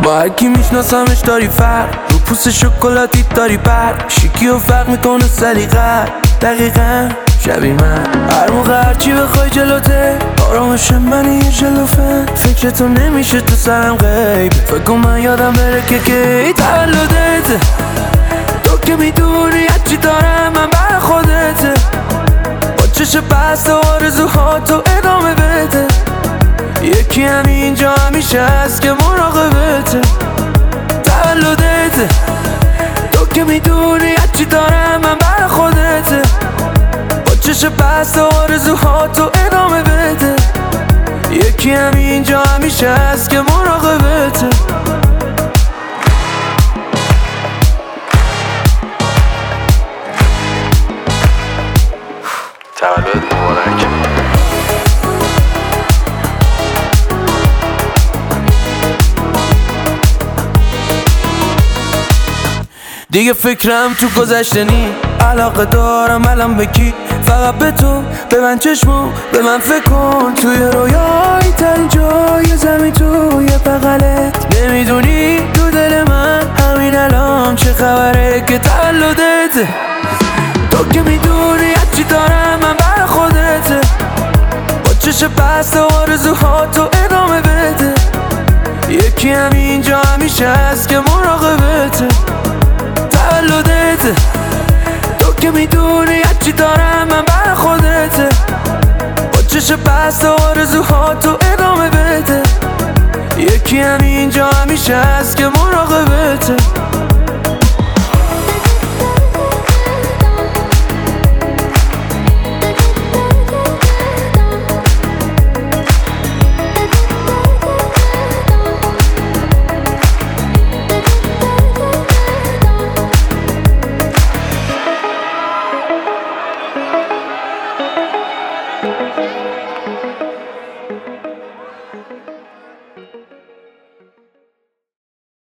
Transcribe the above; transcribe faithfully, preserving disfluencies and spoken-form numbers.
با هرکی میشناسمش داری فرق، رو پوست شکلاتی داری پر، شیکی و فرق میکنه سلیقه دقیقا شبیه من. هر موقع هرچی بخوای جلوته، آرامش منی یه جلوفه، فکر تو نمیشه تو سرم غیب، فکر کن من یادم بره که کی تولدته. تو که میدونی هرچی دارم من بر خودته، با چشم بسته و آرزوها تو ادامه بده. یکی همینجا همیشه هست که مراقبته. تولدته، تو که میدونی هرچی دارم من بر خودته، با چشم بسته و آرزوها تو ادامه بده. یکی همینجا همیشه هست که مراقبته. تولد مبارک. دیگه فکرم تو گذشته نی، علاقه دارم الان به کی؟ فقط به تو، به من چشمو، به من فکر کن. توی رویای تن جای زمین توی بغلت، نمیدونی تو دل من همین الان چه خبره که تولدته. تو که میدونی هرچی دارم من بر خودته، با چشم بسته و آرزوها تو ادامه بده. یکی همینجا همیشه هست که مراقبته. تولدته، تو که میدونی هرچی دارم من بر خودته، با چشم بسته و آرزوها تو ادامه بده. یکی همینجا همیشه هست که مراقبته.